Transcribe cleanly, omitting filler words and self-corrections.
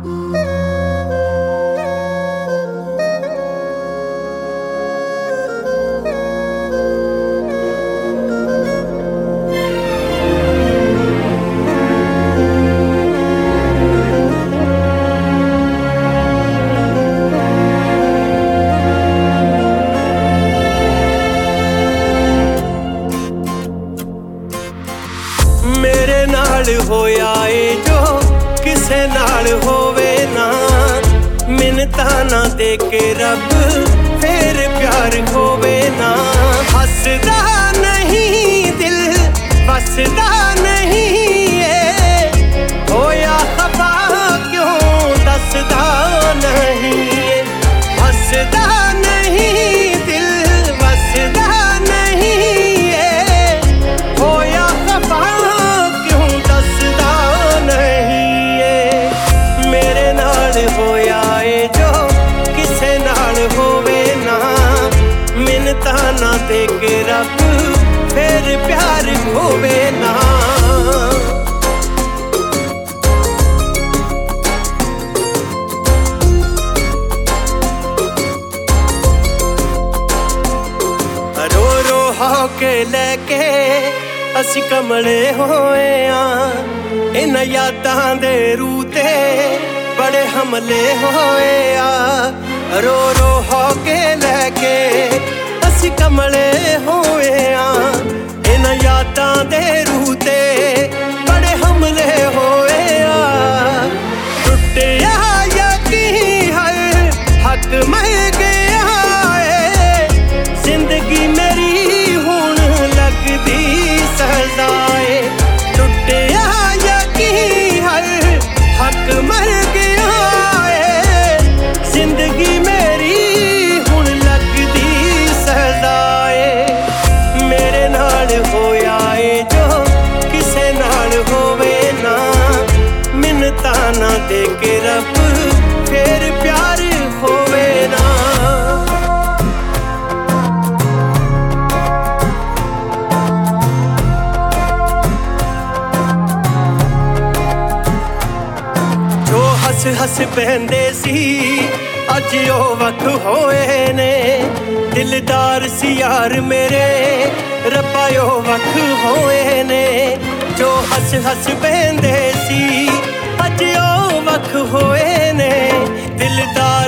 मेरे नाल होया ए जो किसे नाल होवे ना, मिन्नतां ना दे के रब फिर प्यार होवे ना। हसदा नहीं दिल बसदा नहीं होया खफा क्यों दसदा नहीं। हसदा नहीं दिल बसदा नहीं होया खफा ना दे के रब फिर प्यार होवे ना। रो रो होके लेके असी कमले होए आ, इन यादां दे रूह ते बड़े हमले होए आ। रो रो होके लेके असी कमले होए आ, इन यादां दे रूह ते बड़े हमले होए आ। टुटिया यकीन हर हक मर गया है, जिंदगी मेरी हुण लगदी सजाए। टुटिया यकीन हर हक मर गया है, जिंदगी मेरी हुण लगदी सजाए। मेरे नाल होया ए जो किसे नाल होवे ना, मिन्नतां ना दे के रब फिर प्यार होवे ना। जो हस हस पहंदे सी अज ओ वख होए ने, दिलदार सी यार मेरे रब्बा ओ वख होए ने। जो हस हस पहंदे सी अज ओ वख होए ने, दिलदार